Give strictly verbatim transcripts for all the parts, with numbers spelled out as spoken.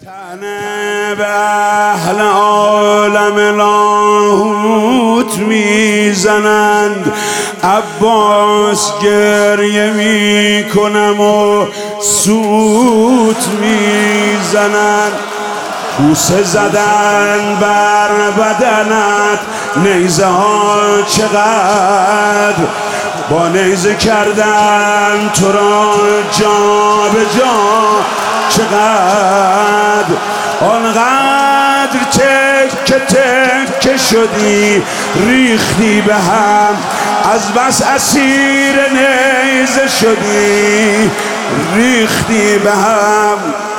تنه به اهل عالم لاهوت میزنند، عباس گریه میکنم و سوت میزنند. بوسه زدن بر بدنت نیزه ها چقدر، با نیزه کردن تو را جا به جا چقدر. آنقدر تکه تکه شدی ریختی به هم، از بس اسیر نیزه شدی ریختی به هم.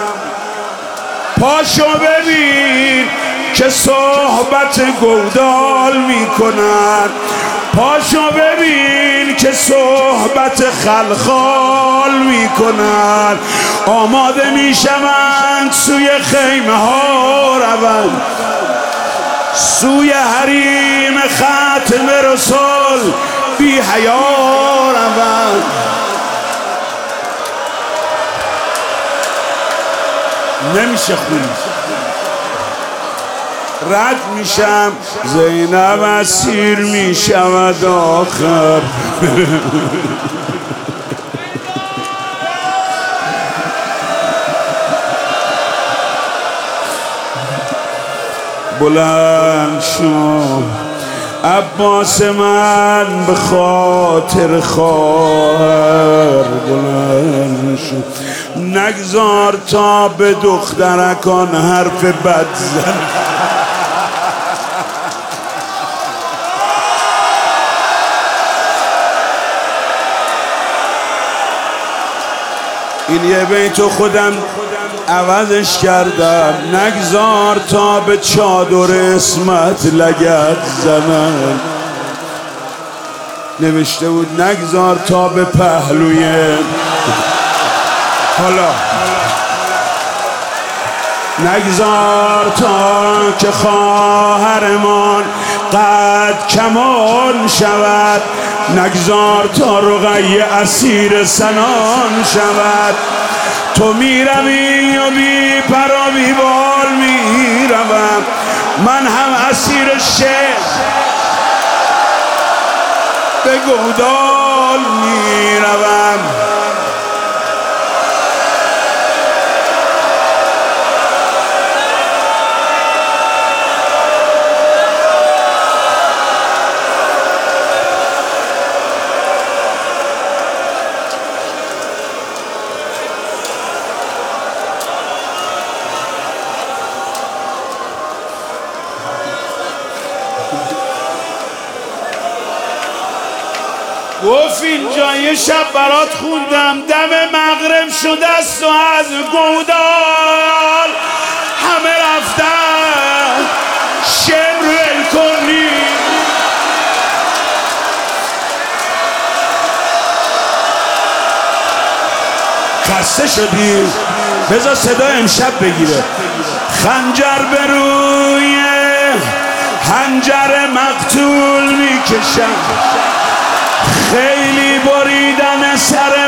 پاشو ببین که صحبت گودال میکنن، پاشو ببین که صحبت خلخال میکنن. آماده میشوند سوی خیمه ها روند، سوی حریم ختم رسول بی حیا روند. نمیشه خونی، رد میشم زینب اسیر میشود آخر. بلند شو عباس من به خاطر خواهر، بلند شو نگذار تا به دخترکان حرف بد زن. این یه بیتو خودم عوضش کردم، نگذار تا به چادر اسمت لگد زنن. نوشته بود نگذار تا به پهلوی، حالا نگذار تا که خواهرمان قد کمان شود، نگذار تا رقیه اسیر سنان شود. تو میروی و بی پر و بی بال میروم، من هم اسیر شعر به گودال میروم. گفت اینجا یه شب برات خوندم، دم مغرب شده است و از گودال همه رفتن، شعر ول کنی. خسته شدی؟ بذار صدا امشب بگیره. خنجر به روی حنجر مقتول میکشم، خیلی بریدن سر